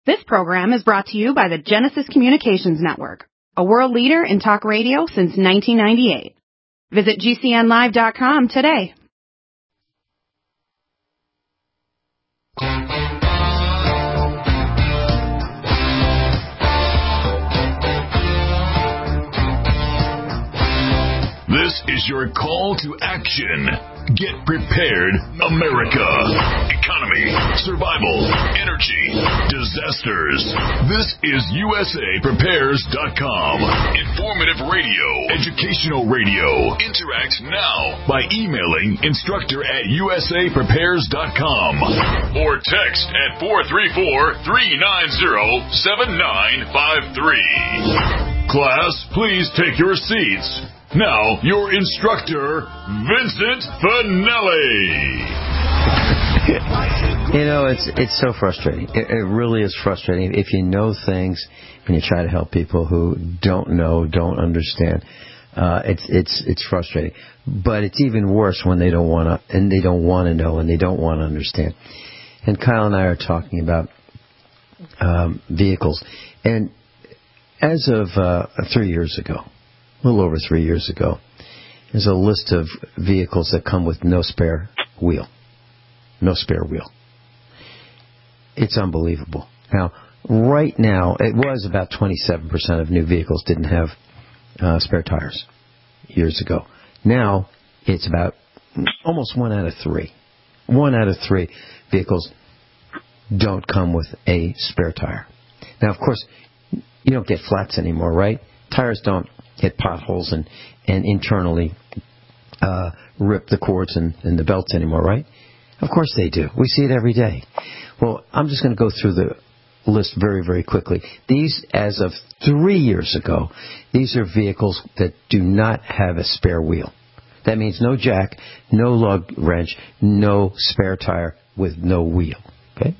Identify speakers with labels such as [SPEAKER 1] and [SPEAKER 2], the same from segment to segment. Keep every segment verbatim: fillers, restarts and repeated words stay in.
[SPEAKER 1] This program is brought to you by the Genesis Communications Network, a world leader in talk radio since nineteen ninety-eight. Visit G C N live dot com today.
[SPEAKER 2] This is your call to action. Get prepared, America. Economy, survival, energy, disasters. This is U S A Prepares dot com. Informative radio, educational radio. Interact now by emailing instructor at U S A Prepares dot com or text at four three four, three nine zero, seven nine five three. Class, please take your seats. Now, your instructor, Vincent Finelli.
[SPEAKER 3] You know, it's it's so frustrating. It, it really is frustrating if you know things and you try to help people who don't know, don't understand. Uh, it's it's it's frustrating. But it's even worse when they don't want to, and they don't want to know, and they don't want to understand. And Kyle and I are talking about um, vehicles, and as of uh, three years ago. A little over three years ago, there's a list of vehicles that come with no spare wheel. No spare wheel. It's unbelievable. Now, right now, it was about twenty-seven percent of new vehicles didn't have uh, spare tires years ago. Now, it's about almost one out of three. One out of three vehicles don't come with a spare tire. Now, of course, you don't get flats anymore, right? Tires don't hit potholes and, and internally uh, rip the cords and, and the belts anymore, right? Of course they do. We see it every day. Well, I'm just going to go through the list very, very quickly. These, as of three years ago, these are vehicles that do not have a spare wheel. That means no jack, no lug wrench, no spare tire with no wheel. Okay?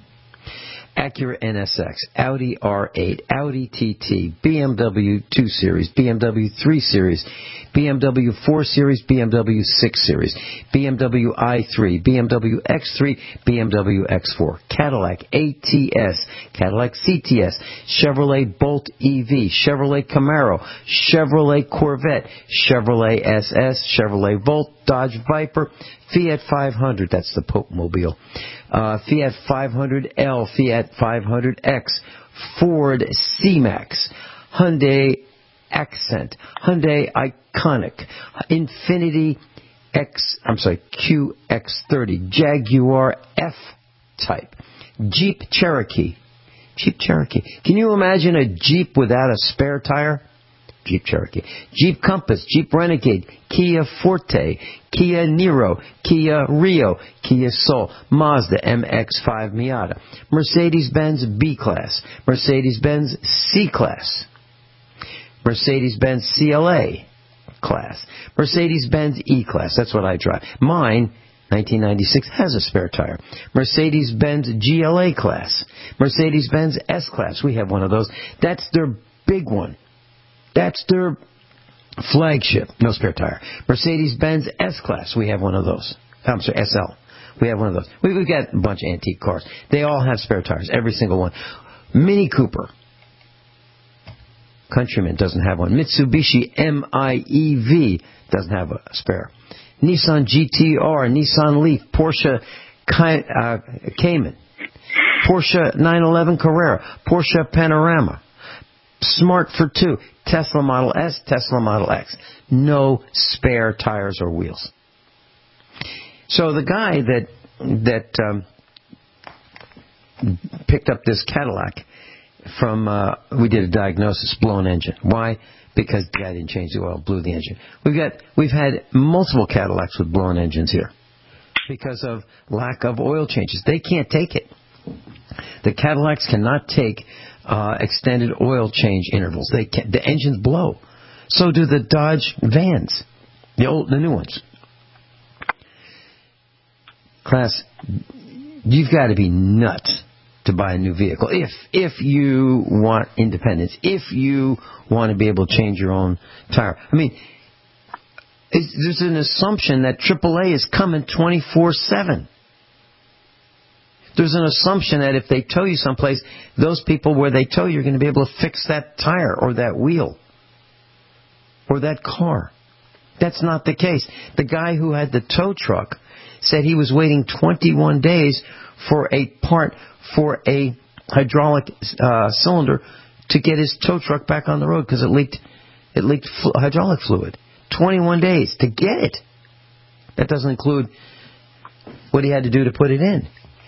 [SPEAKER 3] Acura N S X, Audi R eight, Audi T T, B M W two Series, B M W three Series, B M W four Series, B M W six Series, B M W i three, B M W X three, B M W X four, Cadillac A T S, Cadillac C T S, Chevrolet Bolt E V, Chevrolet Camaro, Chevrolet Corvette, Chevrolet S S, Chevrolet Volt, Dodge Viper, Fiat five hundred, that's the Pope Mobile, uh, Fiat five hundred L, Fiat five hundred X, Ford C-Max, Hyundai Accent, Hyundai Iconic, Infiniti X, I'm sorry, Q X thirty, Jaguar F-Type, Jeep Cherokee, Jeep Cherokee. Can you imagine a Jeep without a spare tire? Jeep Cherokee, Jeep Compass, Jeep Renegade, Kia Forte, Kia Niro, Kia Rio, Kia Soul, Mazda M X five Miata, Mercedes-Benz B-Class, Mercedes-Benz C-Class, Mercedes-Benz C L A class, Mercedes-Benz E-Class, that's what I drive. Mine, nineteen ninety-six, has a spare tire. Mercedes-Benz G L A class, Mercedes-Benz S-Class, we have one of those. That's their big one. That's their flagship. No spare tire. Mercedes-Benz S-Class. We have one of those. I'm sorry, S L. We have one of those. We, we've got a bunch of antique cars. They all have spare tires. Every single one. Mini Cooper. Countryman doesn't have one. Mitsubishi M I E V doesn't have a spare. Nissan G T R, Nissan Leaf, Porsche uh, Cayman, Porsche nine eleven Carrera, Porsche Panorama, Smart for two, Tesla Model S, Tesla Model X. No spare tires or wheels. So the guy that that um, picked up this Cadillac from, uh, we did a diagnosis, blown engine. Why? Because the guy didn't change the oil, blew the engine. We've got we've had multiple Cadillacs with blown engines here because of lack of oil changes. They can't take it. The Cadillacs cannot take uh, extended oil change intervals. They can, the engines blow. So do the Dodge Vans, the old, the new ones. Class, you've got to be nuts to buy a new vehicle if if you want independence, if you want to be able to change your own tire. I mean, it's, there's an assumption that triple A is coming twenty-four seven. there's an assumption that if they tow you someplace, those people where they tow you are going to be able to fix that tire or that wheel or that car. That's not the case. The guy who had the tow truck said he was waiting twenty-one days for a part for a hydraulic uh, cylinder to get his tow truck back on the road because it leaked it leaked fl- hydraulic fluid. twenty-one days to get it. That doesn't include what he had to do to put it in.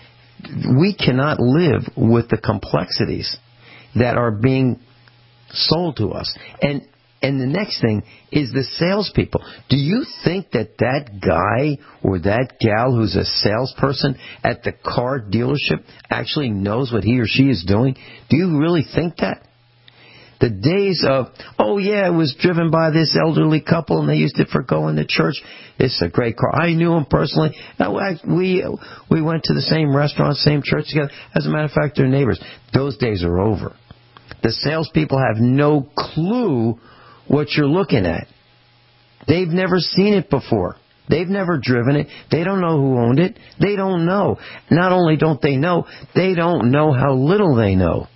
[SPEAKER 3] We cannot live with the complexities that are being sold to us. And and the next thing is the salespeople. Do you think that that guy or that gal who's a salesperson at the car dealership actually knows what he or she is doing? Do you really think that? The days of, oh yeah, it was driven by this elderly couple and they used it for going to church. It's a great car. I knew him personally. We we went to the same restaurant, same church together. As a matter of fact, they're neighbors. Those days are over. The salespeople have no clue what you're looking at. They've never seen it before. They've never driven it. They don't know who owned it. They don't know. Not only don't they know, they don't know how little they know.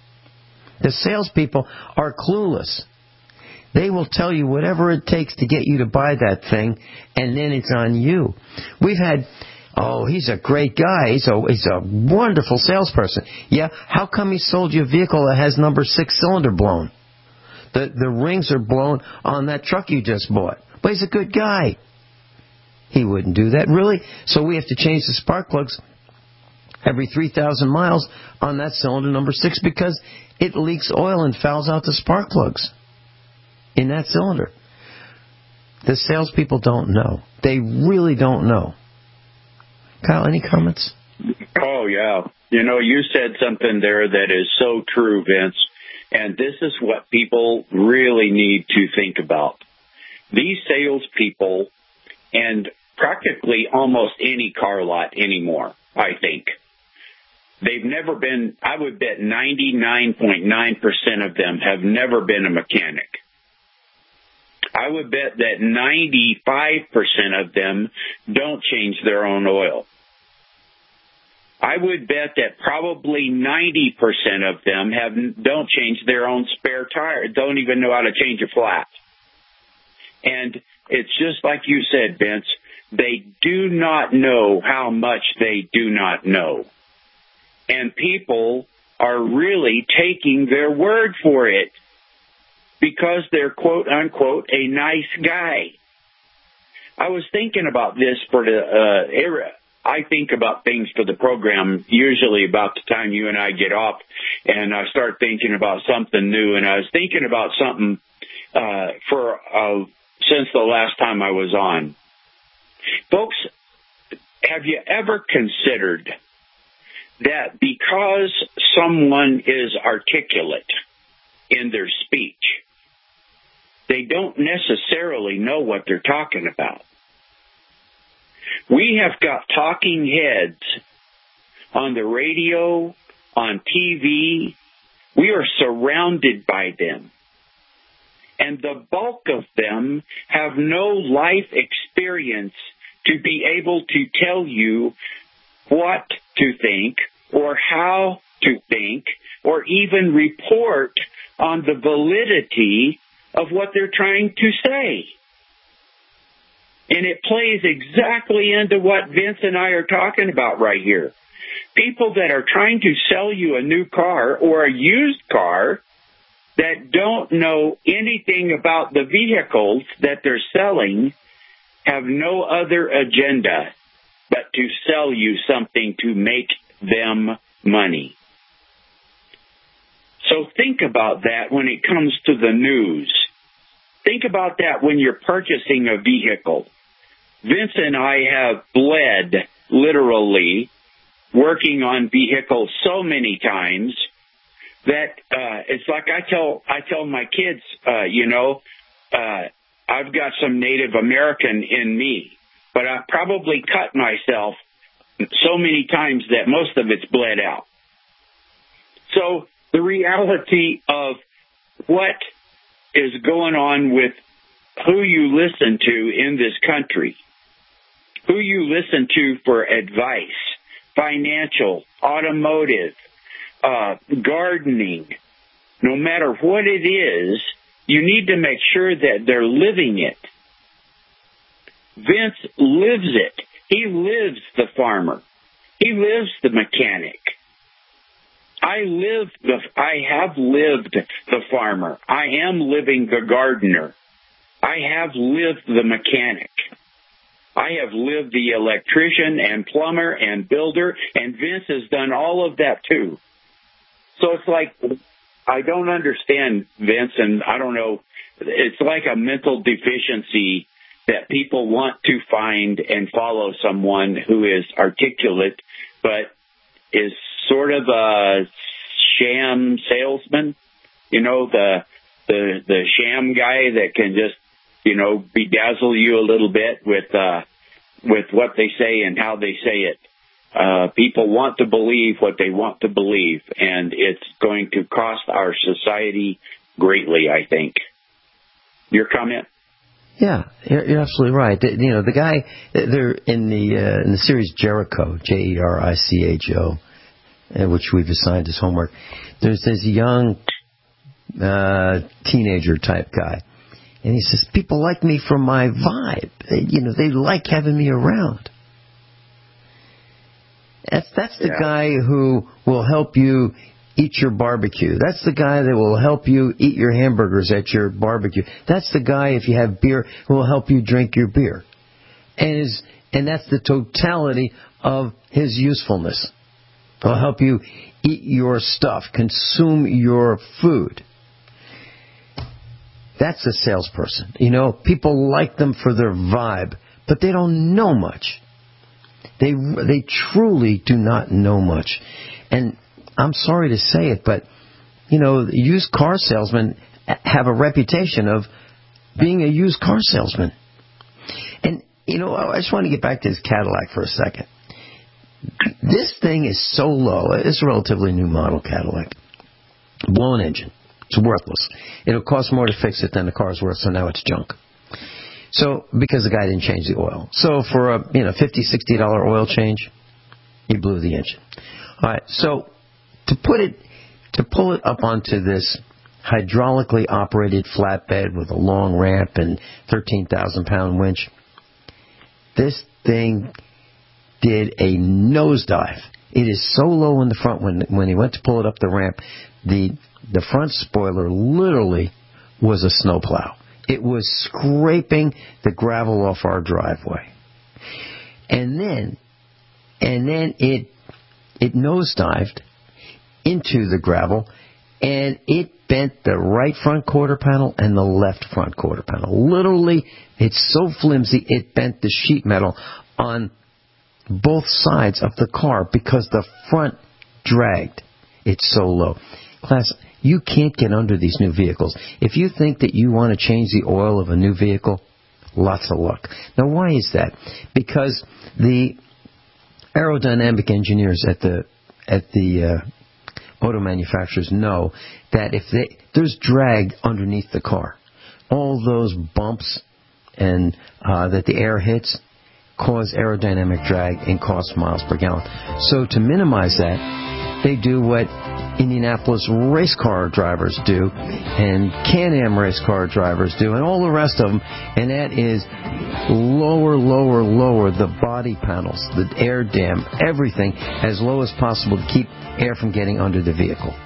[SPEAKER 3] The salespeople are clueless. They will tell you whatever it takes to get you to buy that thing, and then it's on you. We've had, oh, he's a great guy. He's a, he's a wonderful salesperson. Yeah, how come he sold you a vehicle that has number six cylinder blown? The, the rings are blown on that truck you just bought. But he's a good guy. He wouldn't do that, really. So we have to change the spark plugs every three thousand miles on that cylinder number six because it leaks oil and fouls out the spark plugs in that cylinder. The salespeople don't know. They really don't know. Kyle, any comments?
[SPEAKER 4] Oh, yeah. You know, you said something there that is so true, Vince, and this is what people really need to think about. These salespeople, and practically almost any car lot anymore, I think, they've never been, I would bet ninety-nine point nine percent of them have never been a mechanic. I would bet that ninety-five percent of them don't change their own oil. I would bet that probably ninety percent of them have don't change their own spare tire, don't even know how to change a flat. And it's just like you said, Vince, they do not know how much they do not know. And people are really taking their word for it because they're, quote, unquote, a nice guy. I was thinking about this for the uh, era. I think about things for the program usually about the time you and I get off, and I start thinking about something new. And I was thinking about something uh, for uh, since the last time I was on. Folks, have you ever considered that because someone is articulate in their speech, they don't necessarily know what they're talking about? We have got talking heads on the radio, on T V. We are surrounded by them. And the bulk of them have no life experience to be able to tell you what to think or how to think or even report on the validity of what they're trying to say. And it plays exactly into what Vince and I are talking about right here. People that are trying to sell you a new car or a used car that don't know anything about the vehicles that they're selling have no other agenda but to sell you something to make them money. So think about that when it comes to the news. Think about that when you're purchasing a vehicle. Vince and I have bled, literally, working on vehicles so many times that uh, it's like I tell I tell my kids, uh, you know, uh, I've got some Native American in me, but I've probably cut myself so many times that most of it's bled out. So the reality of what is going on with who you listen to in this country, who you listen to for advice, financial, automotive, uh, gardening, no matter what it is, you need to make sure that they're living it. Vince lives it. He lives the farmer. He lives the mechanic. I live the, I have lived the farmer. I am living the gardener. I have lived the mechanic. I have lived the electrician and plumber and builder, and Vince has done all of that too. So it's like, I don't understand Vince, and I don't know, it's like a mental deficiency that people want to find and follow someone who is articulate, but is sort of a sham salesman, you know, the the the sham guy that can just, you know, bedazzle you a little bit with uh, with what they say and how they say it. Uh, people want to believe what they want to believe, and it's going to cost our society greatly, I think. Your comment?
[SPEAKER 3] Yeah, you're, you're absolutely right. The, you know, the guy, they're in the uh, in the series Jericho, J E R I C H O, uh, which we've assigned as homework. There's this young uh, teenager type guy, and he says, "People like me for my vibe. They, you know, they like having me around." That's that's the yeah. guy who will help you eat your barbecue. That's the guy that will help you eat your hamburgers at your barbecue. That's the guy, if you have beer, who will help you drink your beer. And is and that's the totality of his usefulness. He'll help you eat your stuff, consume your food. That's a salesperson. You know, people like them for their vibe, but they don't know much. They they truly do not know much. And I'm sorry to say it, but, you know, used car salesmen have a reputation of being a used car salesman. And, you know, I just want to get back to this Cadillac for a second. This thing is so low. It's a relatively new model Cadillac. Blown engine. It's worthless. It'll cost more to fix it than the car's worth, so now it's junk. So, because the guy didn't change the oil. So, for a, you know, fifty dollars, sixty dollars oil change, he blew the engine. All right, so to put it, to pull it up onto this hydraulically operated flatbed with a long ramp and thirteen thousand pound winch, this thing did a nosedive. It is so low in the front when when he went to pull it up the ramp, the the front spoiler literally was a snowplow. It was scraping the gravel off our driveway. And then, and then it, it nosedived into the gravel, and it bent the right front quarter panel and the left front quarter panel. Literally, it's so flimsy, it bent the sheet metal on both sides of the car because the front dragged. It's so low. Class, you can't get under these new vehicles. If you think that you want to change the oil of a new vehicle, lots of luck. Now, why is that? Because the aerodynamic engineers at the at the uh, auto manufacturers know that if they, there's drag underneath the car, all those bumps and uh, that the air hits cause aerodynamic drag and cost miles per gallon. So to minimize that, they do what Indianapolis race car drivers do, and Can-Am race car drivers do, and all the rest of them, and that is lower, lower, lower the body panels, the air dam, everything as low as possible to keep air from getting under the vehicle.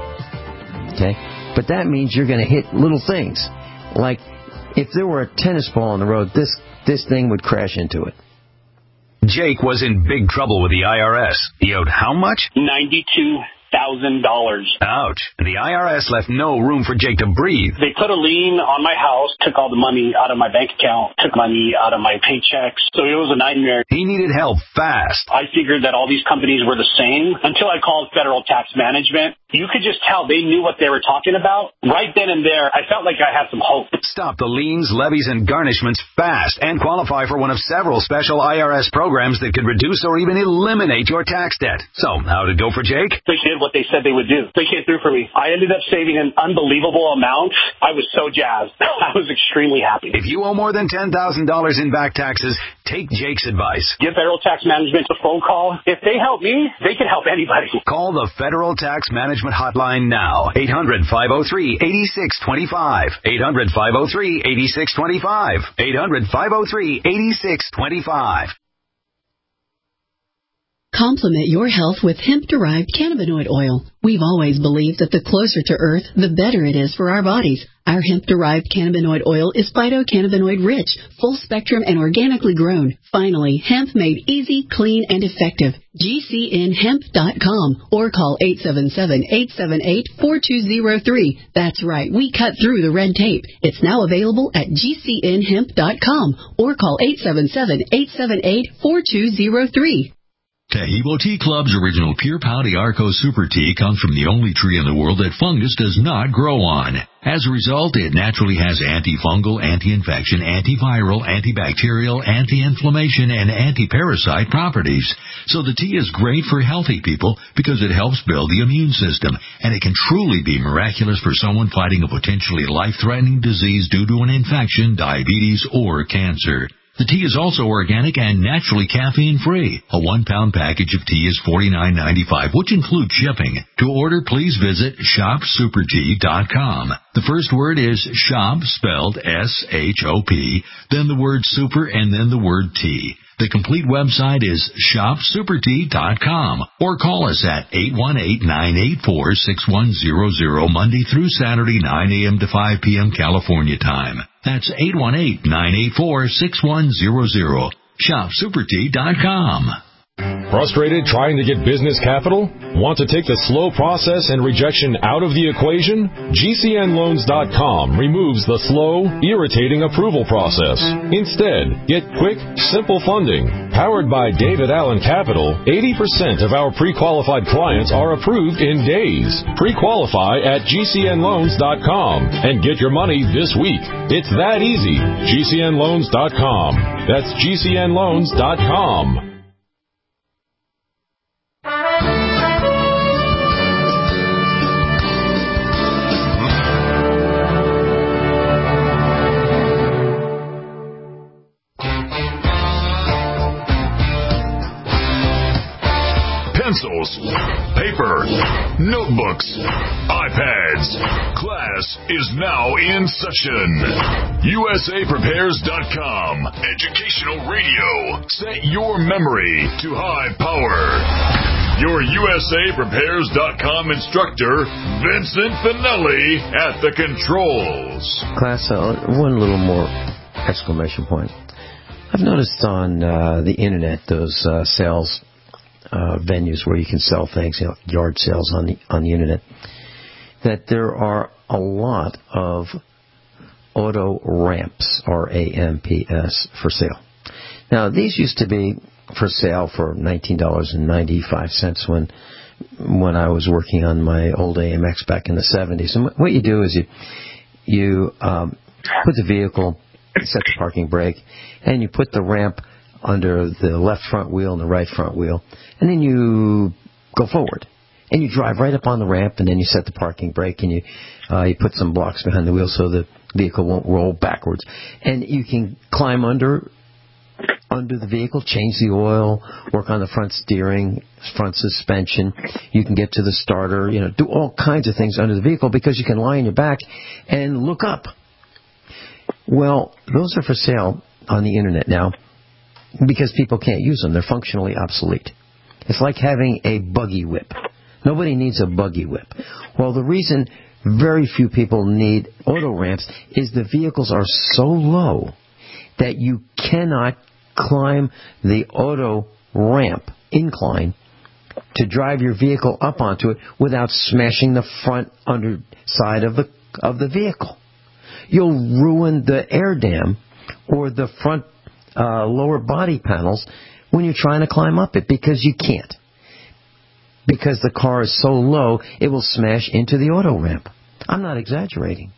[SPEAKER 3] Okay? But that means you're going to hit little things. Like, if there were a tennis ball on the road, this, this thing would crash into it.
[SPEAKER 2] Jake was in big trouble with the I R S. He owed how much?
[SPEAKER 5] ninety-two thousand dollars.
[SPEAKER 2] Ouch. The I R S left no room for Jake to breathe.
[SPEAKER 5] They put a lien on my house, took all the money out of my bank account, took money out of my paychecks. So it was a nightmare.
[SPEAKER 2] He needed help fast.
[SPEAKER 5] I figured that all these companies were the same until I called Federal Tax Management. You could just tell they knew what they were talking about. Right then and there, I felt like I had some hope.
[SPEAKER 2] Stop the liens, levies, and garnishments fast and qualify for one of several special I R S programs that could reduce or even eliminate your tax debt. So, how'd it go for Jake?
[SPEAKER 5] They did what they said they would do. They came through for me. I ended up saving an unbelievable amount. I was so jazzed. I was extremely happy.
[SPEAKER 2] If you owe more than ten thousand dollars in back taxes,
[SPEAKER 6] Take Jake's advice.
[SPEAKER 5] Give Federal Tax Management a phone call. If they help me, they can help anybody.
[SPEAKER 6] Call the Federal Tax Management Hotline now. eight hundred, five oh three, eight six two five. eight hundred, five oh three, eight six two five. eight hundred, five oh three, eight six two five.
[SPEAKER 7] Complement your health with hemp-derived cannabinoid oil. We've always believed that the closer to Earth, the better it is for our bodies. Our hemp-derived cannabinoid oil is phytocannabinoid-rich, full-spectrum, and organically grown. Finally, hemp made easy, clean, and effective. G C N hemp dot com or call eight seven seven, eight seven eight, four two zero three. That's right, we cut through the red tape. It's now available at G C N hemp dot com or call eight seven seven, eight seven eight, four two zero three.
[SPEAKER 8] Taheebo Tea Club's original Pure Pau Arco Super Tea comes from the only tree in the world that fungus does not grow on. As a result, it naturally has antifungal, anti-infection, antiviral, antibacterial, anti-inflammation, and anti-parasite properties. So the tea is great for healthy people because it helps build the immune system, and it can truly be miraculous for someone fighting a potentially life-threatening disease due to an infection, diabetes, or cancer. The tea is also organic and naturally caffeine-free. A one-pound package of tea is forty-nine ninety-five, which includes shipping. To order, please visit shop super tea dot com. The first word is shop, spelled S H O P, then the word super, and then the word tea. The complete website is shop super tea dot com or call us at eight one eight, nine eight four, six one zero zero Monday through Saturday, nine a.m. to five p.m. California time. That's eight one eight, nine eight four, six one zero zero. shop super tea dot com.
[SPEAKER 9] Frustrated trying to get business capital? Want to take the slow process and rejection out of the equation? G C N loans dot com removes the slow, irritating approval process. Instead, get quick, simple funding. Powered by David Allen Capital, eighty percent of our pre-qualified clients are approved in days. Pre-qualify at G C N loans dot com and get your money this week. It's that easy. G C N loans dot com. That's G C N loans dot com.
[SPEAKER 2] Pencils, paper, notebooks, iPads. Class is now in session. U S A Prepares dot com. Educational radio. Set your memory to high power. Your U S A Prepares dot com instructor, Vincent Finelli, at the controls.
[SPEAKER 3] Class, uh, one little more exclamation point. I've noticed on uh, the internet those uh, sales Uh, venues where you can sell things, you know, yard sales on the on the internet, that there are a lot of auto ramps, R A M P S, for sale. Now, these used to be for sale for nineteen dollars and ninety-five cents when when I was working on my old A M X back in the seventies. And what you do is you you um, put the vehicle, set the parking brake, and you put the ramp under the left front wheel and the right front wheel, and then you go forward. And you drive right up on the ramp, and then you set the parking brake, and you uh, you put some blocks behind the wheel so the vehicle won't roll backwards. And you can climb under under the vehicle, change the oil, work on the front steering, front suspension. You can get to the starter, you know, do all kinds of things under the vehicle because you can lie on your back and look up. Well, those are for sale on the internet now, because people can't use them. They're functionally obsolete. It's like having a buggy whip. Nobody needs a buggy whip. Well, the reason very few people need auto ramps is the vehicles are so low that you cannot climb the auto ramp incline to drive your vehicle up onto it without smashing the front underside of the of the vehicle. You'll ruin the air dam or the front Uh, lower body panels when you're trying to climb up it, because you can't. Because the car is so low, it will smash into the auto ramp. I'm not exaggerating.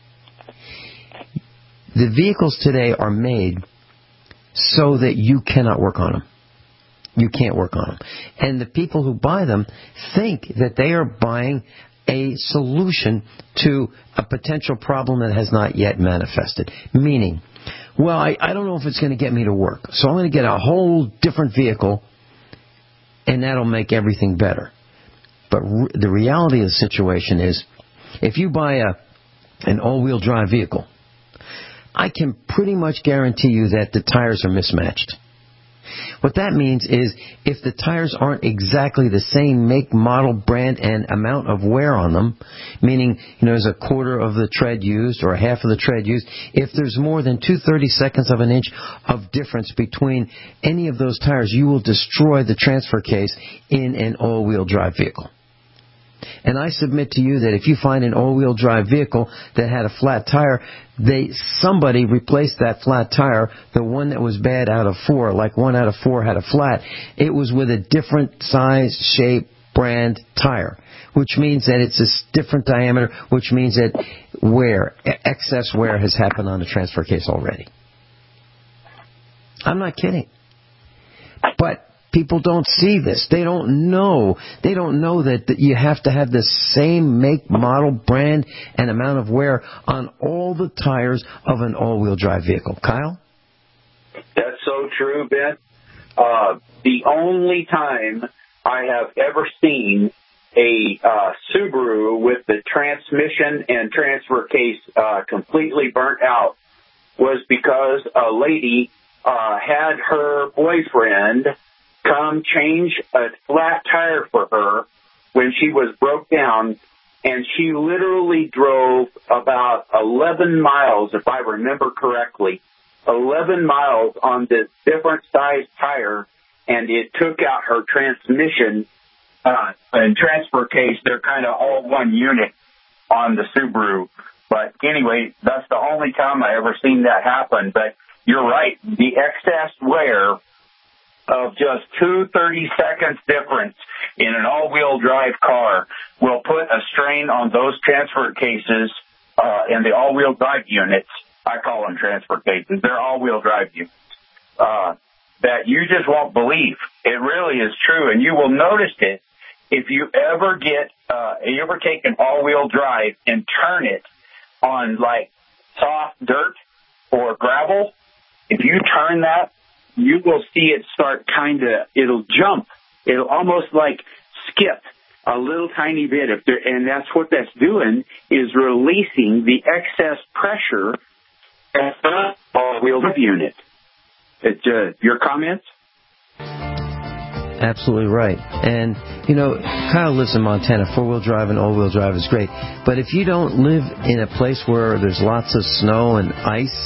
[SPEAKER 3] The vehicles today are made so that you cannot work on them. You can't work on them. And the people who buy them think that they are buying a solution to a potential problem that has not yet manifested. Meaning, well, I, I don't know if it's going to get me to work, so I'm going to get a whole different vehicle, and that'll make everything better. But re- the reality of the situation is, if you buy a an all-wheel drive vehicle, I can pretty much guarantee you that the tires are mismatched. What that means is, if the tires aren't exactly the same make, model, brand, and amount of wear on them, meaning, you know, there's a quarter of the tread used or half of the tread used, if there's more than two thirty-seconds of an inch of difference between any of those tires, you will destroy the transfer case in an all-wheel drive vehicle. And I submit to you that if you find an all-wheel drive vehicle that had a flat tire, they somebody replaced that flat tire, the one that was bad out of four, like one out of four had a flat. It was with a different size, shape, brand tire, which means that it's a different diameter, which means that wear, excess wear has happened on the transfer case already. I'm not kidding. But people don't see this. They don't know. They don't know that, that you have to have the same make, model, brand, and amount of wear on all the tires of an all-wheel drive vehicle. Kyle?
[SPEAKER 4] That's so true, Ben. Uh, the only time I have ever seen a uh, Subaru with the transmission and transfer case uh, completely burnt out was because a lady uh, had her boyfriend come change a flat tire for her when she was broke down, and she literally drove about eleven miles, if I remember correctly, eleven miles on this different size tire, and it took out her transmission uh, and transfer case. They're kind of all one unit on the Subaru. But anyway, that's the only time I ever seen that happen. But you're right, the excess wear of just two thirty-seconds difference in an all-wheel drive car will put a strain on those transfer cases uh, and the all-wheel drive units. I call them transfer cases. They're all-wheel drive units. Uh, that you just won't believe. It really is true, and you will notice it if you ever get, uh, you ever take an all-wheel drive and turn it on, like, soft dirt or gravel. If you turn that, you will see it start kind of, it'll jump. It'll almost like skip a little tiny bit. If there, and that's what that's doing, is releasing the excess pressure at the all-wheel drive unit. It, uh, your comments?
[SPEAKER 3] Absolutely right. And, you know, Kyle lives in Montana. Four-wheel drive and all-wheel drive is great. But if you don't live in a place where there's lots of snow and ice,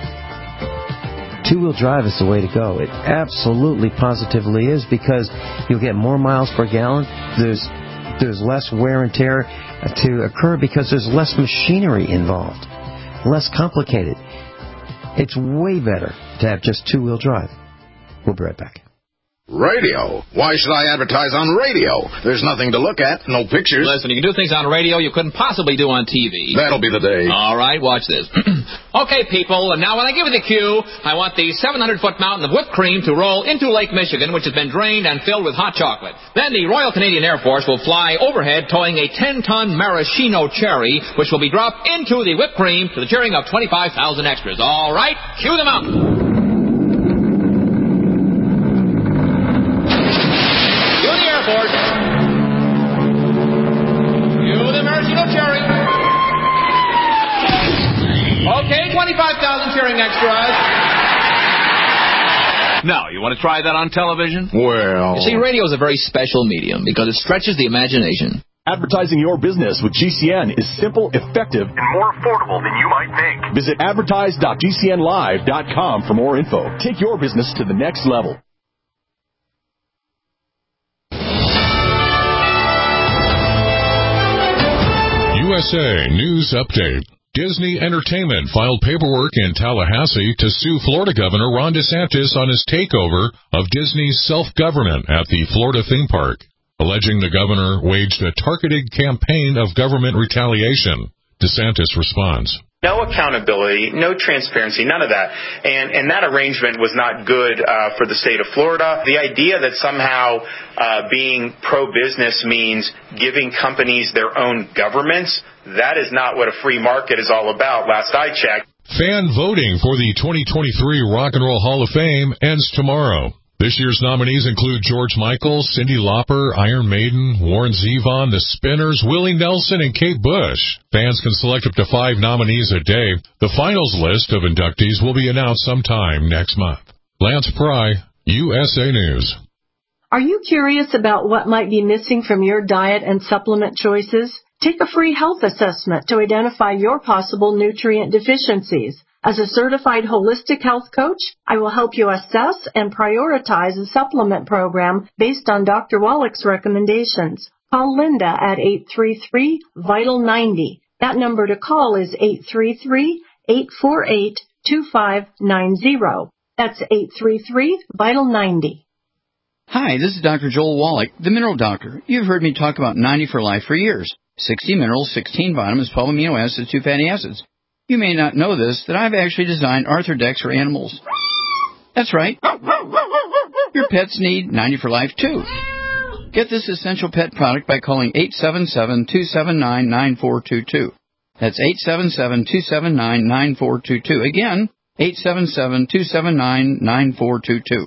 [SPEAKER 3] two-wheel drive is the way to go. It absolutely, positively is, because you'll get more miles per gallon. There's there's less wear and tear to occur because there's less machinery involved, less complicated. It's way better to have just two-wheel drive. We'll be right back.
[SPEAKER 10] Radio? Why should I advertise on radio? There's nothing to look at, no pictures.
[SPEAKER 11] Listen, you can do things on radio you couldn't possibly do on T V.
[SPEAKER 10] That'll be the day.
[SPEAKER 11] All right, watch this. Okay, people, and now when I give you the cue, I want the seven hundred foot mountain of whipped cream to roll into Lake Michigan, which has been drained and filled with hot chocolate. Then the Royal Canadian Air Force will fly overhead towing a ten ton maraschino cherry, which will be dropped into the whipped cream to the cheering of twenty-five thousand extras. All right, cue them out. Okay, twenty-five thousand cheering extras. Now, you want to try that on television?
[SPEAKER 10] Well...
[SPEAKER 11] You see, radio is a very special medium because it stretches the imagination.
[SPEAKER 12] Advertising your business with G C N is simple, effective, and more affordable than you might think. Visit advertise dot g c n live dot com for more info. Take your business to the next level.
[SPEAKER 9] U S A News Update. Disney Entertainment filed paperwork in Tallahassee to sue Florida Governor Ron DeSantis on his takeover of Disney's self-government at the Florida theme park, alleging the governor waged a targeted campaign of government retaliation. DeSantis responds,
[SPEAKER 13] No accountability, no transparency, none of that. And and that arrangement was not good uh, for the state of Florida. The idea that somehow uh, being pro-business means giving companies their own governments, that is not what a free market is all about, last I checked.
[SPEAKER 9] Fan voting for the twenty twenty-three Rock and Roll Hall of Fame ends tomorrow. This year's nominees include George Michael, Cyndi Lauper, Iron Maiden, Warren Zevon, The Spinners, Willie Nelson, and Kate Bush. Fans can select up to five nominees a day. The finals list of inductees will be announced sometime next month. Lance Pry, U S A News.
[SPEAKER 14] Are you curious about what might be missing from your diet and supplement choices? Take a free health assessment to identify your possible nutrient deficiencies. As a certified holistic health coach, I will help you assess and prioritize a supplement program based on Doctor Wallach's recommendations. Call Linda at eight three three, vital ninety. That number to call is eight three three, eight four eight, two five nine zero. That's eight three three, vital ninety.
[SPEAKER 15] Hi, this is Doctor Joel Wallach, the Mineral Doctor. You've heard me talk about ninety for Life for years. sixty minerals, sixteen vitamins, twelve amino acids, two fatty acids. You may not know this, that I've actually designed Arthrodex for animals. That's right. Your pets need ninety for Life, too. Get this essential pet product by calling eight seven seven, two seven nine, nine four two two. That's eight seven seven, two seven nine, nine four two two. Again, eight seven seven, two seven nine, nine four two two.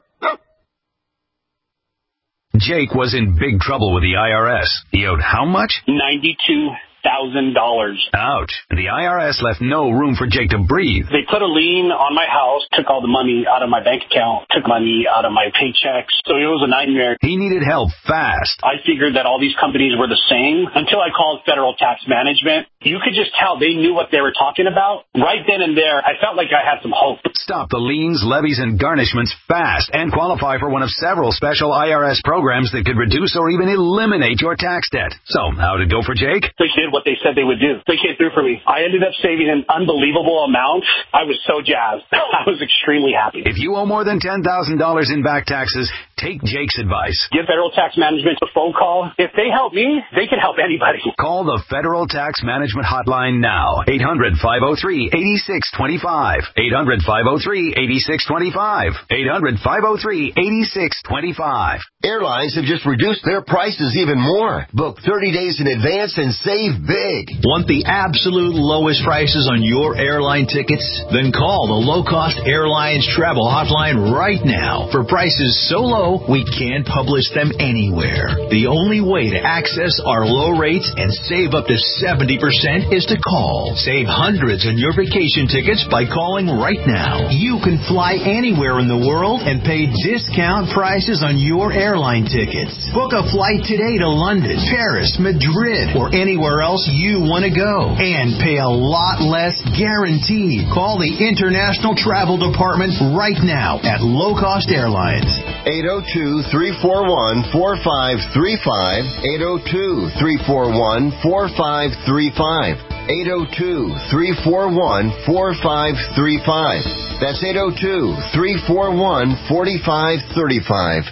[SPEAKER 6] Jake was in big trouble with the I R S. He owed how much?
[SPEAKER 5] ninety-two thousand dollars.
[SPEAKER 6] Ouch. The I R S left no room for Jake to breathe.
[SPEAKER 5] They put a lien on my house, took all the money out of my bank account, took money out of my paychecks. So it was a nightmare.
[SPEAKER 6] He needed help fast.
[SPEAKER 5] I figured that all these companies were the same until I called Federal Tax Management. You could just tell they knew what they were talking about. Right then and there, I felt like I had some hope.
[SPEAKER 6] Stop the liens, levies, and garnishments fast and qualify for one of several special I R S programs that could reduce or even eliminate your tax debt. So, how'd it go for Jake?
[SPEAKER 5] They did what they said they would do. They came through for me. I ended up saving an unbelievable amount. I was so jazzed. I was extremely happy.
[SPEAKER 6] If you owe more than ten thousand dollars in back taxes, take Jake's advice.
[SPEAKER 5] Give Federal Tax Management a phone call. If they help me, they can help anybody.
[SPEAKER 6] Call the Federal Tax Management Hotline now. eight hundred, five oh three, eight six two five. eight hundred, five oh three, eight six two five. eight hundred, five oh three, eight six two five.
[SPEAKER 16] Airlines have just reduced their prices even more. Book thirty days in advance and save big.
[SPEAKER 17] Want the absolute lowest prices on your airline tickets? Then call the Low Cost Airlines Travel Hotline right now. For prices so low, we can't publish them anywhere. The only way to access our low rates and save up to seventy percent is to call. Save hundreds on your vacation tickets by calling right now. You can fly anywhere in the world and pay discount prices on your airline tickets. Book a flight today to London, Paris, Madrid, or anywhere else you want to go and pay a lot less guaranteed. Call the International Travel Department right now at Low Cost Airlines.
[SPEAKER 16] eight oh two, three four one, four five three five. eight oh two, three four one, four five three five. eight oh two, three four one, four five three five. That's eight oh two, three four one, four five three five.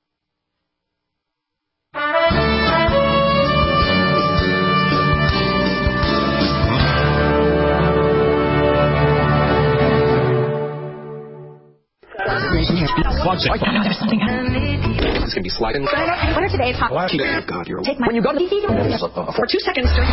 [SPEAKER 18] There's something It's going to be sliding. What are today's hot well, oh, God, you're Take my, when you go to the for two seconds during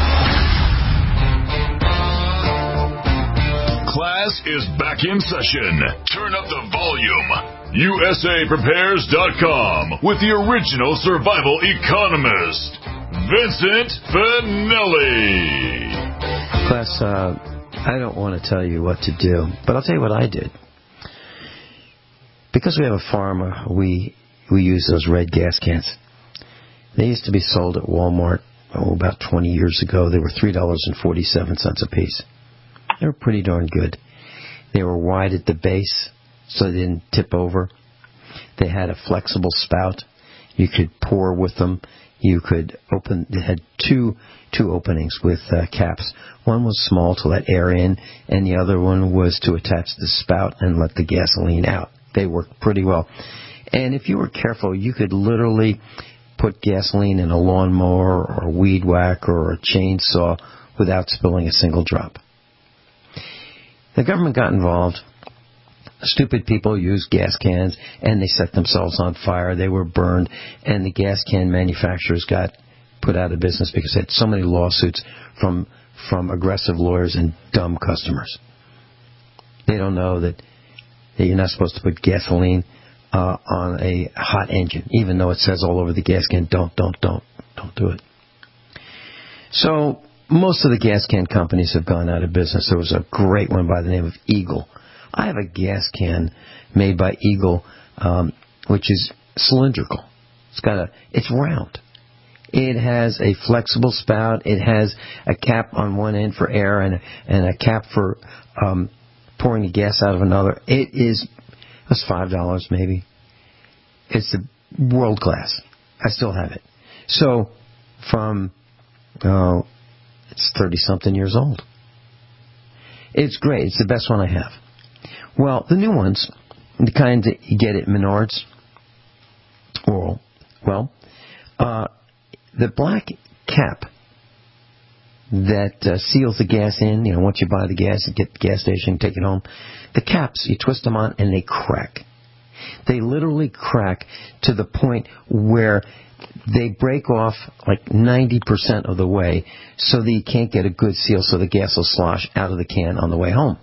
[SPEAKER 2] Class is back in session. Turn up the volume. U S A Prepares dot com with the original survival economist, Vincent Finelli.
[SPEAKER 3] Class, uh, I don't want to tell you what to do, but I'll tell you what I did. Because we have a farm, uh, we we use those red gas cans. They used to be sold at Walmart oh, about twenty years ago. They were three dollars and forty-seven cents a piece. They were pretty darn good. They were wide at the base, so they didn't tip over. They had a flexible spout. You could pour with them. You could open. They had two two openings with uh, caps. One was small to let air in, and the other one was to attach the spout and let the gasoline out. They worked pretty well. And if you were careful, you could literally put gasoline in a lawnmower or a weed whacker or a chainsaw without spilling a single drop. The government got involved. Stupid people used gas cans, and they set themselves on fire. They were burned, and the gas can manufacturers got put out of business because they had so many lawsuits from from aggressive lawyers and dumb customers. They don't know that, that you're not supposed to put gasoline uh, on a hot engine, even though it says all over the gas can, don't, don't, don't, don't do it. So most of the gas can companies have gone out of business. There was a great one by the name of Eagle. I have a gas can made by Eagle, um, which is cylindrical. It's got a, it's round. It has a flexible spout. It has a cap on one end for air and and a cap for um, pouring the gas out of another. It is, it was five dollars maybe. It's a world class. I still have it. So from, oh, it's thirty something years old. It's great. It's the best one I have. Well, the new ones, the kind that you get at Menards, or, well, uh, the black cap that uh, seals the gas in, you know, once you buy the gas and get to the gas station, take it home, the caps, you twist them on and they crack. They literally crack to the point where they break off like ninety percent of the way so that you can't get a good seal so the gas will slosh out of the can on the way home.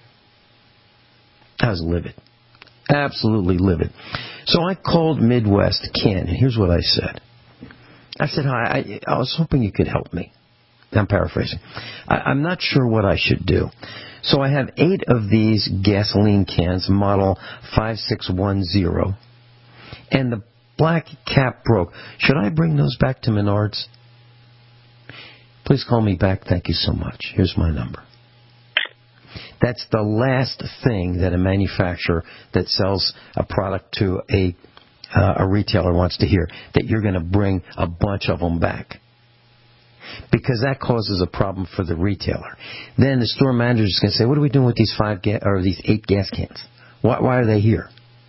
[SPEAKER 3] I was livid. Absolutely livid. So I called Midwest Can, and here's what I said. I said, hi, I, I was hoping you could help me. I'm paraphrasing. I, I'm not sure what I should do. So I have eight of these gasoline cans, model five six one zero, and the black cap broke. Should I bring those back to Menards? Please call me back. Thank you so much. Here's my number. That's the last thing that a manufacturer that sells a product to a uh, a retailer wants to hear, that you're going to bring a bunch of them back. Because that causes a problem for the retailer. Then the store manager is going to say, what are we doing with these five ga- or these eight gas cans? Why, why are they here?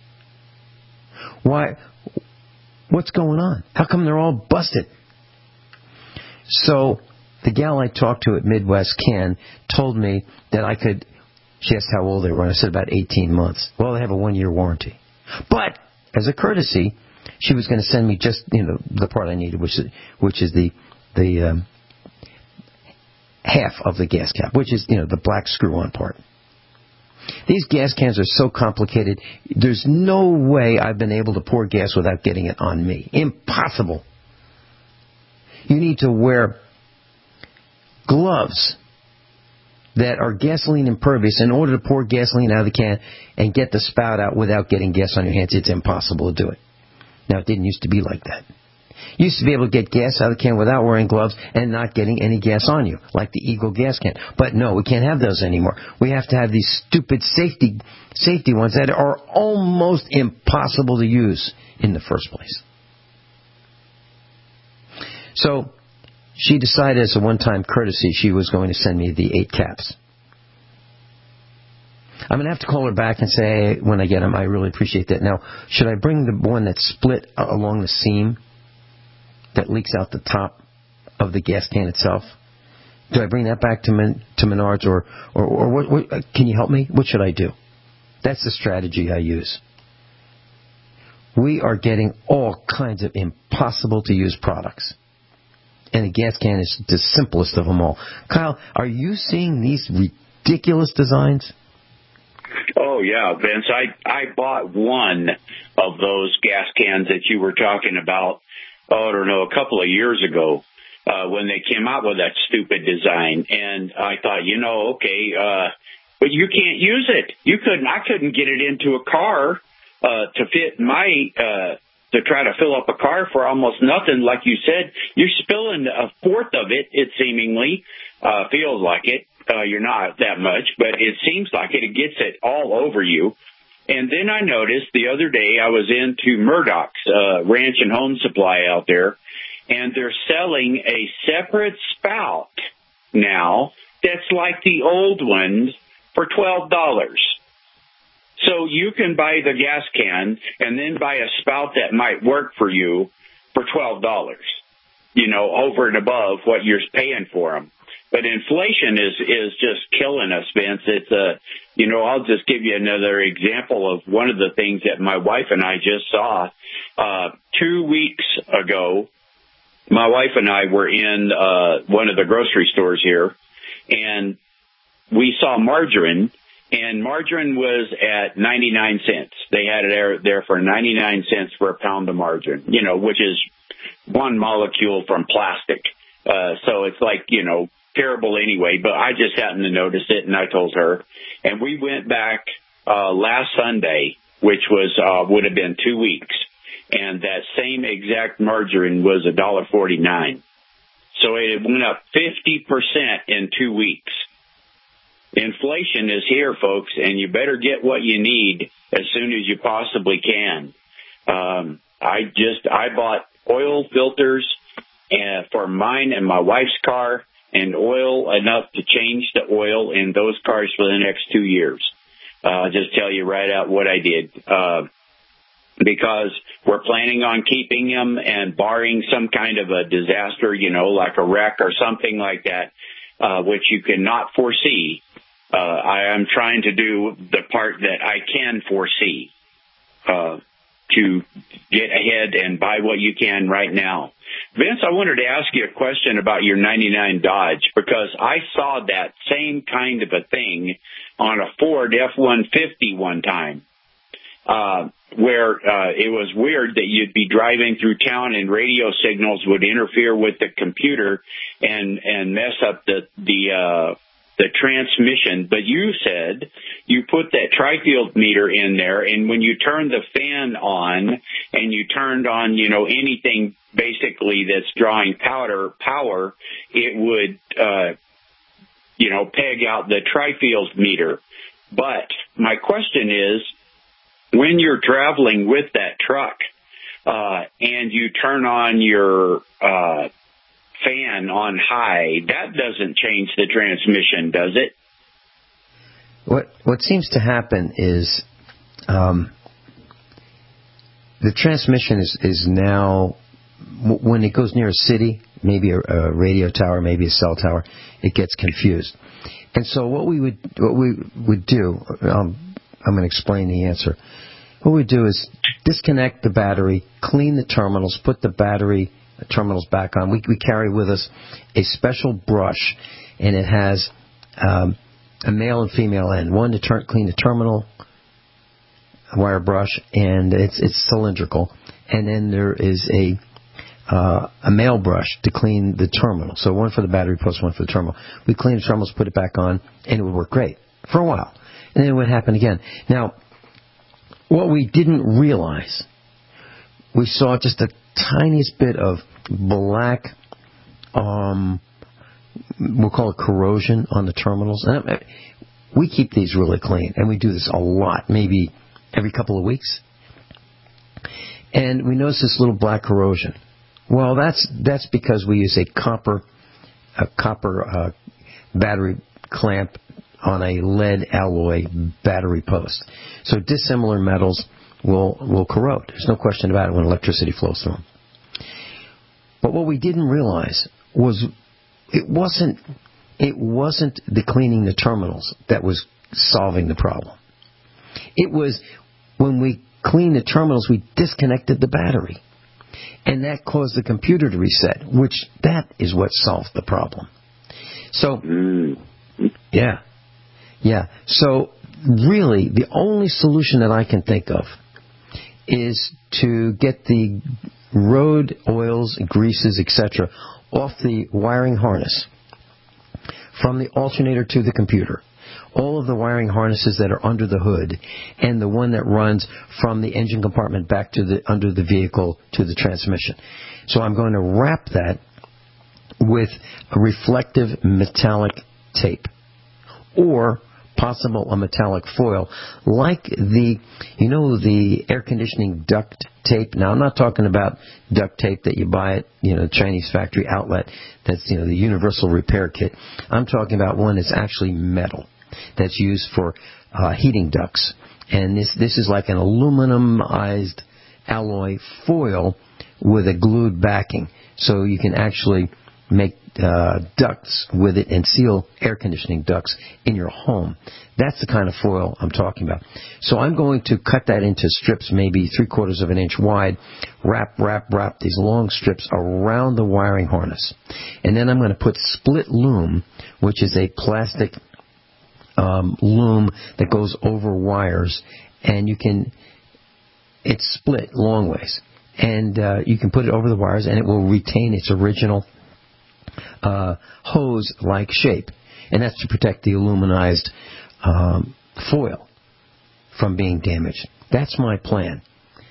[SPEAKER 3] Why? What's going on? How come they're all busted? So the gal I talked to at Midwest Can told me that I could. She asked how old they were, and I said about eighteen months. Well, they have a one-year warranty. But as a courtesy, she was going to send me just, you know, the part I needed, which is, which is the the um, half of the gas cap, which is, you know, the black screw-on part. These gas cans are so complicated, there's no way I've been able to pour gas without getting it on me. Impossible. You need to wear gloves that are gasoline impervious in order to pour gasoline out of the can and get the spout out without getting gas on your hands. It's impossible to do it. Now, it didn't used to be like that. You used to be able to get gas out of the can without wearing gloves and not getting any gas on you, like the Eagle gas can. But no, we can't have those anymore. We have to have these stupid safety safety ones that are almost impossible to use in the first place. So she decided as a one-time courtesy she was going to send me the eight caps. I'm going to have to call her back and say, when I get them, I really appreciate that. Now, should I bring the one that's split along the seam that leaks out the top of the gas can itself? Do I bring that back to Men, to Menards, or or, or what, what? Can you help me? What should I do? That's the strategy I use. We are getting all kinds of impossible-to-use products. And the gas can is the simplest of them all. Kyle, are you seeing these ridiculous designs?
[SPEAKER 4] Oh, yeah, Vince. I, I bought one of those gas cans that you were talking about, oh, I don't know, a couple of years ago uh, when they came out with that stupid design. And I thought, you know, okay, uh, but you can't use it. You couldn't. I couldn't get it into a car uh, to fit my uh to try to fill up a car for almost nothing. Like you said, you're spilling a fourth of it, it seemingly uh, feels like it. Uh, you're not that much, but it seems like it. It gets it all over you. And then I noticed the other day I was into Murdoch's uh, Ranch and Home Supply out there, and they're selling a separate spout now that's like the old ones for twelve dollars. So you can buy the gas can and then buy a spout that might work for you for twelve dollars, you know, over and above what you're paying for them. But inflation is, is just killing us, Vince. It's a, you know, I'll just give you another example of one of the things that my wife and I just saw. Uh, two weeks ago, my wife and I were in uh, one of the grocery stores here, and we saw margarine, and margarine was at ninety-nine cents. They had it there, there for ninety-nine cents for a pound of margarine, you know, which is one molecule from plastic. Uh, so it's like, you know, terrible anyway, but I just happened to notice it, and I told her. And we went back uh, last Sunday, which was uh, would have been two weeks, and that same exact margarine was one dollar forty-nine. So it went up fifty percent in two weeks. Inflation is here, folks, and you better get what you need as soon as you possibly can. Um, I just I bought oil filters uh, for mine and my wife's car, and oil enough to change the oil in those cars for the next two years. Uh, I'll just tell you right out what I did. Uh, because we're planning on keeping them, and barring some kind of a disaster, you know, like a wreck or something like that, uh, which you cannot foresee, uh, I am trying to do the part that I can foresee, uh, to get ahead and buy what you can right now. Vince, I wanted to ask you a question about your ninety-nine Dodge, because I saw that same kind of a thing on a Ford F one fifty one time, uh, where uh, it was weird that you'd be driving through town and radio signals would interfere with the computer and and mess up the the uh, the transmission. But you said you put that tri-field meter in there, and when you turned the fan on and you turned on, you know, anything basically that's drawing powder power, it would, uh, you know, peg out the tri-field meter. But my question is, when you're traveling with that truck uh, and you turn on your uh, fan on high, that doesn't change the transmission, does it?
[SPEAKER 3] What what seems to happen is um, the transmission is, is now, when it goes near a city, maybe a, a radio tower, maybe a cell tower, it gets confused. And so what we would what we would do, um, I'm going to explain the answer. What we do is disconnect the battery, clean the terminals, put the battery terminals back on. We, we carry with us a special brush, and it has um, a male and female end. One to turn, clean the terminal, a wire brush, and it's it's cylindrical. And then there is a uh, a male brush to clean the terminal. So one for the battery plus one for the terminal. We clean the terminals, put it back on, and it would work great for a while. And then it would happen again. Now, what we didn't realize, we saw just the tiniest bit of black, um, we'll call it corrosion on the terminals. And we keep these really clean, and we do this a lot, maybe every couple of weeks. And we notice this little black corrosion. Well, that's that's because we use a copper, a copper uh, battery clamp on a lead alloy battery post. So dissimilar metals will will corrode. There's no question about it when electricity flows through them. But what we didn't realize was it wasn't it wasn't the cleaning the terminals that was solving the problem. It was when we cleaned the terminals, we disconnected the battery. And that caused the computer to reset, which that is what solved the problem. So, yeah. Yeah. So, really, the only solution that I can think of is to get the road oils, greases, et cetera off the wiring harness from the alternator to the computer. All of the wiring harnesses that are under the hood, and the one that runs from the engine compartment back to the under the vehicle to the transmission. So I'm going to wrap that with a reflective metallic tape, or possible a metallic foil, like the, you know, the air conditioning duct tape. Now, I'm not talking about duct tape that you buy at, you know, Chinese factory outlet. That's, you know, the universal repair kit. I'm talking about one that's actually metal, that's used for uh, heating ducts. And this this is like an aluminumized alloy foil with a glued backing. So you can actually make uh, ducts with it and seal air conditioning ducts in your home. That's the kind of foil I'm talking about. So I'm going to cut that into strips, maybe three quarters of an inch wide, wrap, wrap, wrap these long strips around the wiring harness. And then I'm going to put split loom, which is a plastic um, loom that goes over wires, and you can, it's split long ways. And uh, you can put it over the wires, and it will retain its original uh, hose-like shape. And that's to protect the aluminized um, foil from being damaged. That's my plan.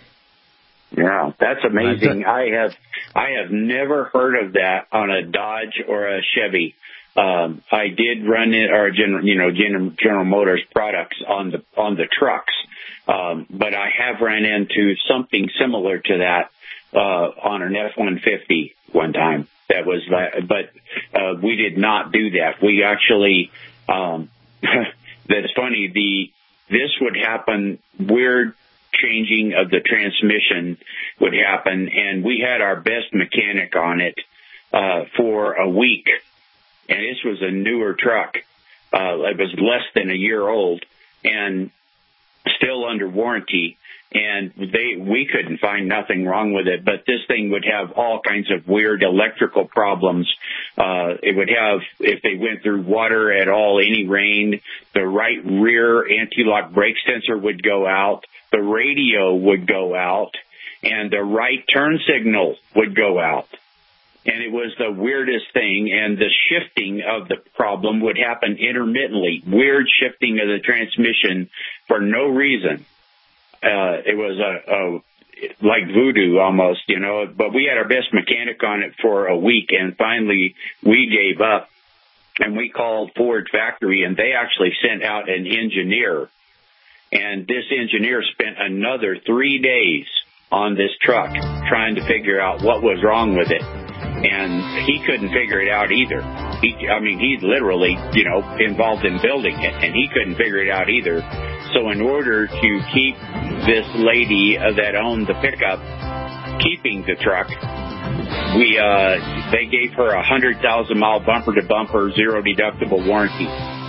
[SPEAKER 4] Yeah, that's amazing. I have I have never heard of that on a Dodge or a Chevy. Um, I did run it, or General, you know, General, General Motors products on the on the trucks, um, but I have ran into something similar to that uh, on an F one fifty one time. That was, but uh, we did not do that. We actually, um, that's funny. The this would happen. Weird changing of the transmission would happen, and we had our best mechanic on it uh, for a week. And this was a newer truck. Uh, it was less than a year old and still under warranty. And they, we couldn't find nothing wrong with it, but this thing would have all kinds of weird electrical problems. Uh, it would have, if they went through water at all, any rain, the right rear anti-lock brake sensor would go out, the radio would go out, and the right turn signal would go out. And it was the weirdest thing, and the shifting of the problem would happen intermittently, weird shifting of the transmission for no reason. Uh, it was a, a like voodoo almost, you know, but we had our best mechanic on it for a week, and finally we gave up, and we called Ford factory, and they actually sent out an engineer, and this engineer spent another three days on this truck trying to figure out what was wrong with it. And he couldn't figure it out either. He, I mean, he's literally, you know, involved in building it, and he couldn't figure it out either. So in order to keep this lady uh, that owned the pickup keeping the truck, we uh, they gave her a hundred thousand mile bumper to bumper zero deductible warranty.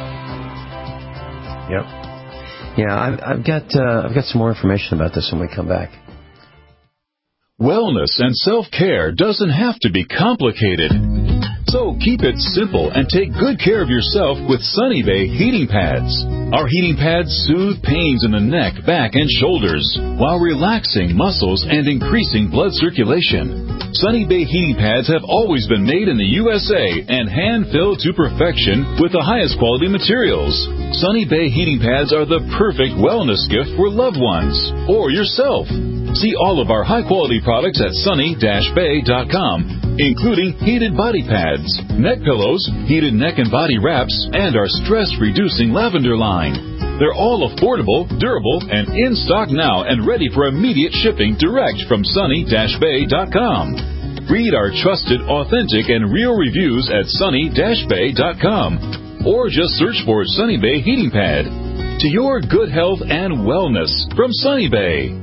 [SPEAKER 3] Yep. Yeah, I've, I've got uh, I've got some more information about this when we come back.
[SPEAKER 9] Wellness and self-care doesn't have to be complicated. So keep it simple and take good care of yourself with Sunny Bay heating pads. Our heating pads soothe pains in the neck, back, and shoulders while relaxing muscles and increasing blood circulation. Sunny Bay heating pads have always been made in the U S A and hand-filled to perfection with the highest quality materials. Sunny Bay heating pads are the perfect wellness gift for loved ones or yourself. See all of our high-quality products at sunny dash bay dot com, including heated body pads, neck pillows, heated neck and body wraps, and our stress-reducing lavender line. They're all affordable, durable, and in stock now and ready for immediate shipping direct from sunny dash bay dot com. Read our trusted, authentic, and real reviews at sunny dash bay dot com, or just search for Sunny Bay Heating Pad. To your good health and wellness from Sunny Bay.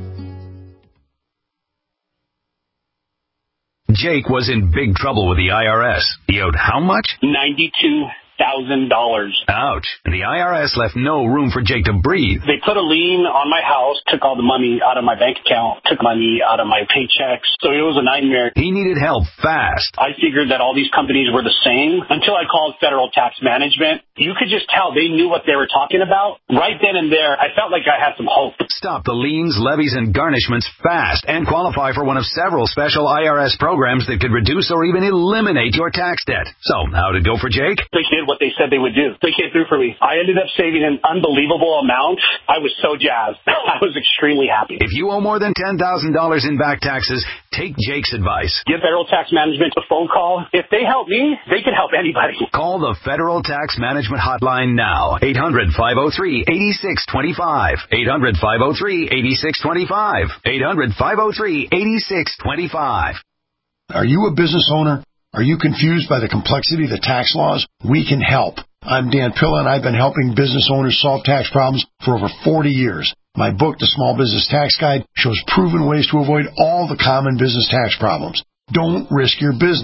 [SPEAKER 6] Jake was in big trouble with the I R S. He owed how much?
[SPEAKER 5] ninety-two thousand dollars.
[SPEAKER 6] Ouch. And the I R S left no room for Jake to breathe.
[SPEAKER 5] They put a lien on my house, took all the money out of my bank account, took money out of my paychecks. So it was a nightmare.
[SPEAKER 6] He needed help fast.
[SPEAKER 5] I figured that all these companies were the same until I called Federal Tax Management. You could just tell they knew what they were talking about. Right then and there, I felt like I had some hope.
[SPEAKER 6] Stop the liens, levies, and garnishments fast and qualify for one of several special I R S programs that could reduce or even eliminate your tax debt. So, how'd it go for Jake?
[SPEAKER 5] They did what they said they would do. They came through for me. I ended up saving an unbelievable amount. I was so jazzed. I was extremely happy.
[SPEAKER 6] If you owe more than ten thousand dollars in back taxes, take Jake's advice.
[SPEAKER 5] Give Federal Tax Management a phone call. If they help me, they can help anybody.
[SPEAKER 6] Call the Federal Tax Management Hotline now. eight hundred, five oh three, eight six two five. eight hundred, five oh three, eight six two five. eight hundred, five oh three, eight six two five.
[SPEAKER 19] Are you a business owner? Are you confused by the complexity of the tax laws? We can help. I'm Dan Pilla, and I've been helping business owners solve tax problems for over forty years. My book, The Small Business Tax Guide, shows proven ways to avoid all the common business tax problems. Don't risk your business.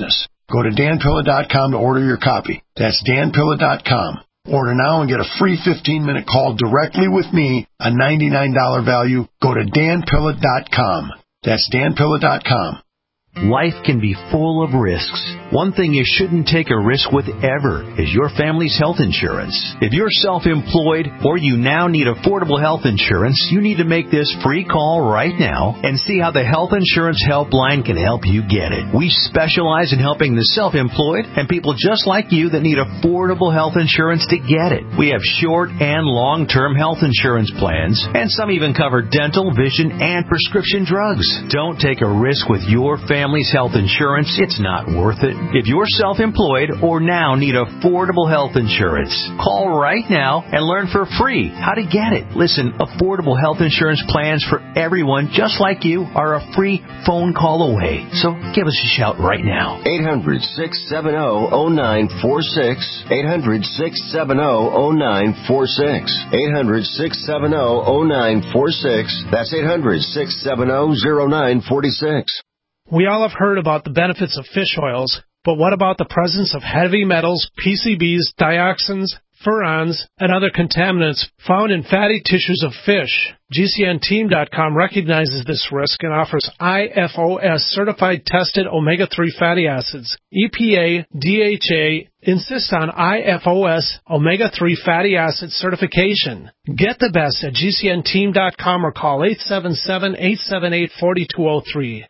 [SPEAKER 19] Go to dan pilla dot com to order your copy. That's dan pilla dot com. Order now and get a free fifteen-minute call directly with me, a ninety-nine dollars value. Go to dan pilla dot com. That's dan pilla dot com.
[SPEAKER 17] Life can be full of risks. One thing you shouldn't take a risk with ever is your family's health insurance. If you're self-employed or you now need affordable health insurance, you need to make this free call right now and see how the Health Insurance Helpline can help you get it. We specialize in helping the self-employed and people just like you that need affordable health insurance to get it. We have short and long-term health insurance plans, and some even cover dental, vision, and prescription drugs. Don't take a risk with your family. Family's health insurance, it's not worth it. If you're self-employed or now need affordable health insurance, call right now and learn for free how to get it. Listen, affordable health insurance plans for everyone just like you are a free phone call away. So give us a shout right now.
[SPEAKER 16] eight hundred, six seven zero, zero nine four six. eight hundred, six seven zero, zero nine four six. eight hundred, six seven zero, zero nine four six. That's eight hundred, six seven zero, zero nine four six.
[SPEAKER 20] We all have heard about the benefits of fish oils, but what about the presence of heavy metals, P C Bs, dioxins, furans, and other contaminants found in fatty tissues of fish? G C N team dot com recognizes this risk and offers I F O S-certified tested omega three fatty acids. E P A, D H A insist on I F O S omega three fatty acid certification. Get the best at G C N team dot com or call eight seven seven, eight seven eight, four two zero three.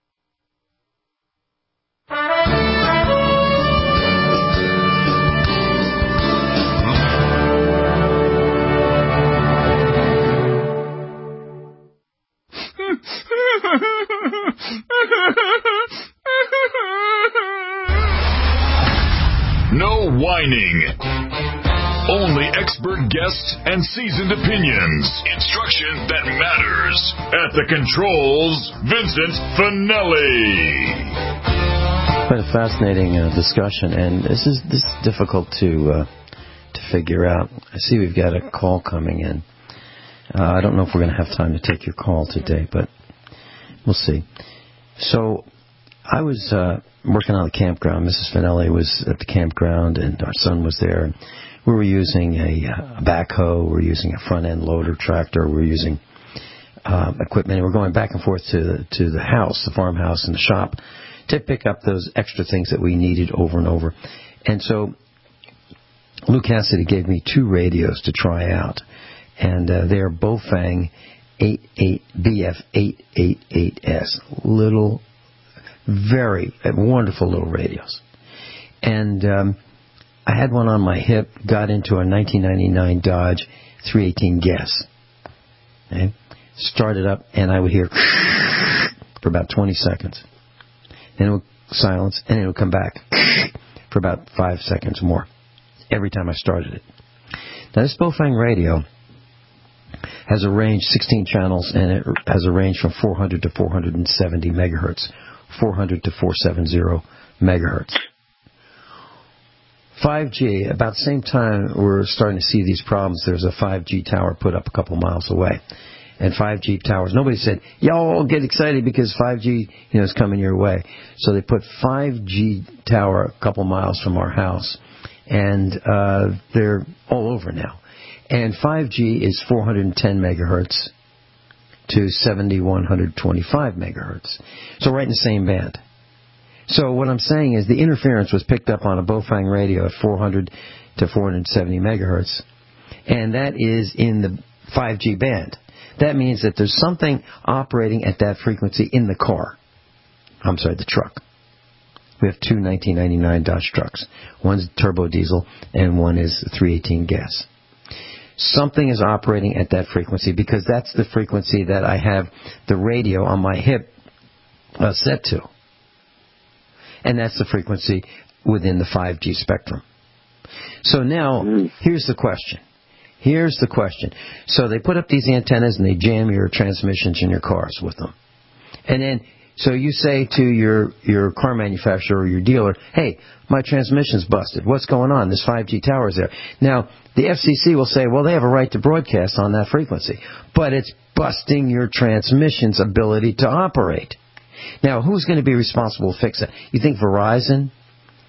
[SPEAKER 2] No whining. Only expert guests and seasoned opinions. Instruction that matters. At the controls, Vincent Finelli.
[SPEAKER 3] Quite a fascinating uh, discussion, and this is this is difficult to uh, to figure out. I see we've got a call coming in. Uh, I don't know if we're going to have time to take your call today, but we'll see. So I was uh, working on the campground. Missus Finelli was at the campground, and our son was there. And we were using a, a backhoe. We were using a front-end loader tractor. We were using uh, equipment. And we're going back and forth to the, to the house, the farmhouse, and the shop to pick up those extra things that we needed over and over. And so Lou Cassidy gave me two radios to try out. And uh, they're Bofang eighty-eight B F eight eighty-eight S. Little, very uh, wonderful little radios. And um, I had one on my hip, got into a nineteen ninety-nine Dodge three eighteen gas. Okay? Started up, and I would hear for about twenty seconds. Then it would silence, and it would come back for about five seconds more every time I started it. Now, this Bofang radio has a range, sixteen channels, and it has a range from four hundred to four hundred seventy megahertz, four hundred to four seventy megahertz. five G, about the same time we're starting to see these problems, there's a five G tower put up a couple miles away. And five G towers, nobody said, y'all get excited because five G, you know, is coming your way. So they put five G tower a couple miles from our house, and uh, they're all over now. And five G is four hundred ten megahertz to seven thousand one hundred twenty-five megahertz. So right in the same band. So what I'm saying is the interference was picked up on a Bofang radio at four hundred to four hundred seventy megahertz, and that is in the five G band. That means that there's something operating at that frequency in the car. I'm sorry, the truck. We have two nineteen ninety-nine Dodge trucks. One's turbo diesel and one is three eighteen gas. Something is operating at that frequency because that's the frequency that I have the radio on my hip uh, set to. And that's the frequency within the five G spectrum. So now, here's the question. Here's the question. So they put up these antennas and they jam your transmissions in your cars with them. And then, so you say to your, your car manufacturer or your dealer, hey, my transmission's busted. What's going on? This five G tower's there. Now, the F C C will say, well, they have a right to broadcast on that frequency. But it's busting your transmission's ability to operate. Now, who's going to be responsible to fix it? You think Verizon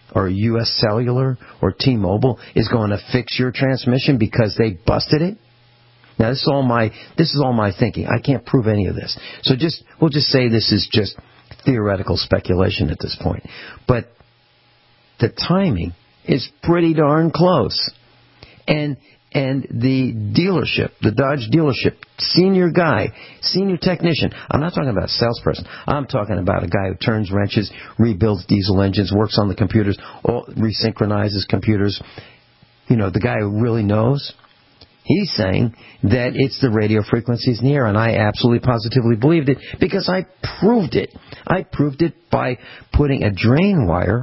[SPEAKER 3] or U S Cellular or T-Mobile is going to fix your transmission because they busted it? Now, this is all my this is all my thinking. I can't prove any of this. So just we'll just say this is just theoretical speculation at this point. But the timing is pretty darn close. And and the dealership, the Dodge dealership, senior guy, senior technician, I'm not talking about a salesperson. I'm talking about a guy who turns wrenches, rebuilds diesel engines, works on the computers, all, resynchronizes computers. You know, the guy who really knows. He's saying that it's the radio frequencies in the air, and I absolutely positively believed it because I proved it. I proved it by putting a drain wire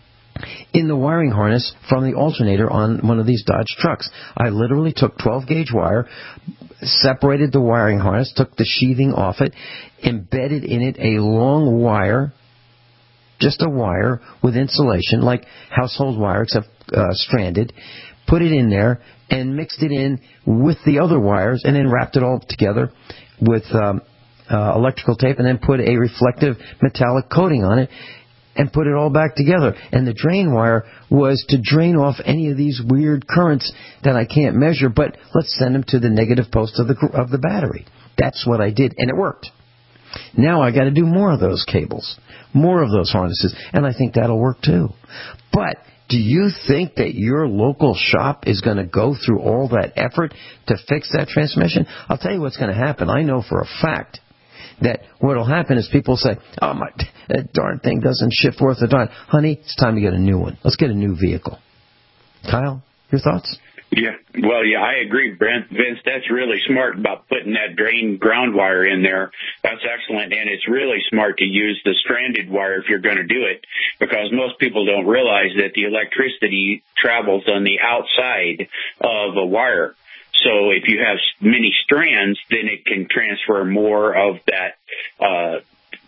[SPEAKER 3] in the wiring harness from the alternator on one of these Dodge trucks. I literally took twelve gauge wire, separated the wiring harness, took the sheathing off it, embedded in it a long wire, just a wire with insulation, like household wire except uh, stranded, put it in there, and mixed it in with the other wires, and then wrapped it all together with um, uh, electrical tape, and then put a reflective metallic coating on it, and put it all back together. And the drain wire was to drain off any of these weird currents that I can't measure, but let's send them to the negative post of the of the battery. That's what I did, and it worked. Now I got to do more of those cables, more of those harnesses, and I think that'll work too. But do you think that your local shop is going to go through all that effort to fix that transmission? I'll tell you what's going to happen. I know for a fact that what will happen is people say, oh, my, that darn thing doesn't shift worth a darn. Honey, it's time to get a new one. Let's get a new vehicle. Kyle, your thoughts?
[SPEAKER 4] Yeah, well, yeah, I agree, Brent. Vince, that's really smart about putting that drain ground wire in there. That's excellent, and it's really smart to use the stranded wire if you're going to do it, because most people don't realize that the electricity travels on the outside of a wire. So if you have many strands, then it can transfer more of that uh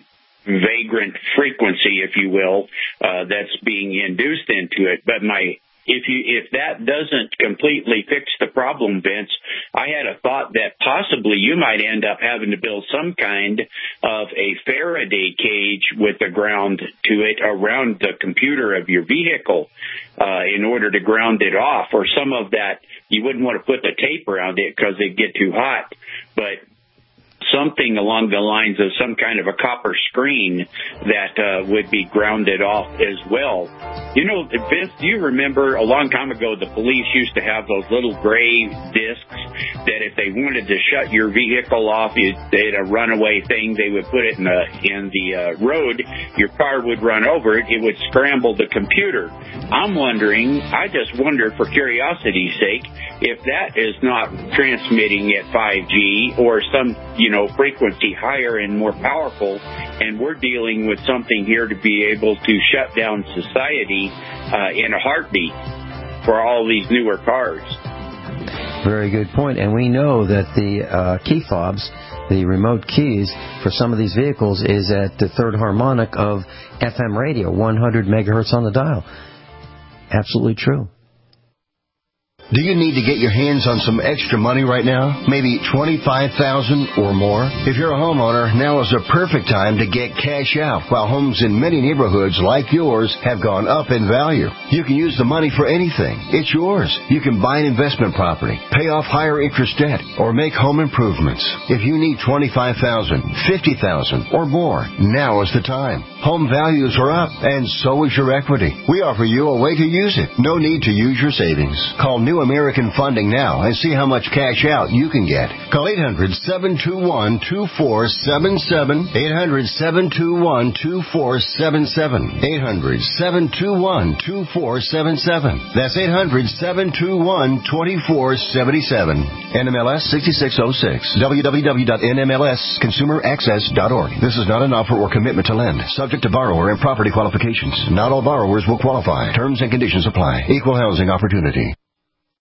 [SPEAKER 4] vagrant frequency, if you will, uh that's being induced into it. But my If you if that doesn't completely fix the problem, Vince, I had a thought that possibly you might end up having to build some kind of a Faraday cage with the ground to it around the computer of your vehicle uh, in order to ground it off, or some of that. You wouldn't want to put the tape around it because it'd get too hot, but something along the lines of some kind of a copper screen that uh, would be grounded off as well. You know, Vince, do you remember a long time ago the police used to have those little gray discs that if they wanted to shut your vehicle off, they had a runaway thing, they would put it in the, in the uh, road, your car would run over it, it would scramble the computer. I'm wondering, I just wonder for curiosity's sake, if that is not transmitting at five G or some, you know, frequency higher and more powerful, and we're dealing with something here to be able to shut down society uh, in a heartbeat for all these newer cars.
[SPEAKER 3] Very good point. And we know that the uh, key fobs, the remote keys for some of these vehicles, is at the third harmonic of F M radio, one hundred megahertz on the dial. Absolutely true.
[SPEAKER 16] Do you need to get your hands on some extra money right now? Maybe twenty-five thousand dollars or more? If you're a homeowner, now is the perfect time to get cash out, while homes in many neighborhoods like yours have gone up in value. You can use the money for anything. It's yours. You can buy an investment property, pay off higher interest debt, or make home improvements. If you need twenty-five thousand dollars, fifty thousand dollars, or more, now is the time. Home values are up, and so is your equity. We offer you a way to use it. No need to use your savings. Call New American Funding now and see how much cash out you can get. Call eight hundred, seven two one, two four seven seven, eight hundred, seven two one, two four seven seven, eight hundred, seven two one, two four seven seven. That's eight hundred, seven two one, two four seven seven. N M L S sixty-six oh six. w w w dot n m l s consumer access dot org. This is not an offer or commitment to lend. Subject to borrower and property qualifications. Not all borrowers will qualify. Terms and conditions apply. Equal housing opportunity.